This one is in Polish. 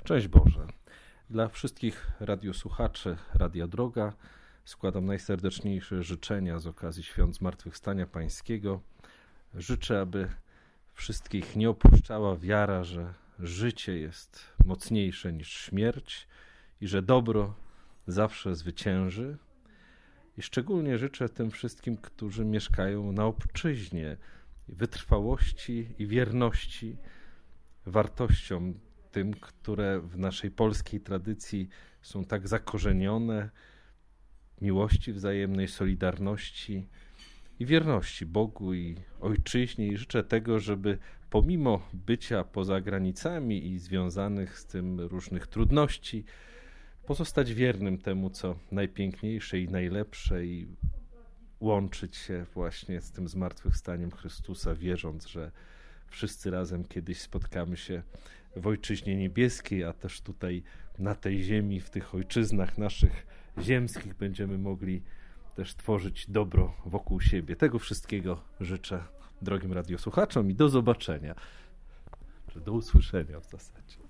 Cześć Boże. Dla wszystkich radiosłuchaczy Radia Droga składam najserdeczniejsze życzenia z okazji Świąt Zmartwychwstania Pańskiego. Życzę, aby wszystkich nie opuszczała wiara, że życie jest mocniejsze niż śmierć i że dobro zawsze zwycięży. I szczególnie życzę tym wszystkim, którzy mieszkają na obczyźnie, wytrwałości i wierności wartościom tym, które w naszej polskiej tradycji są tak zakorzenione, miłości wzajemnej, solidarności i wierności Bogu i Ojczyźnie. I życzę tego, żeby pomimo bycia poza granicami i związanych z tym różnych trudności, pozostać wiernym temu, co najpiękniejsze i najlepsze i łączyć się właśnie z tym zmartwychwstaniem Chrystusa, wierząc, że wszyscy razem kiedyś spotkamy się w Ojczyźnie Niebieskiej, a też tutaj na tej ziemi, w tych ojczyznach naszych ziemskich będziemy mogli też tworzyć dobro wokół siebie. Tego wszystkiego życzę drogim radiosłuchaczom i do zobaczenia, czy do usłyszenia w zasadzie.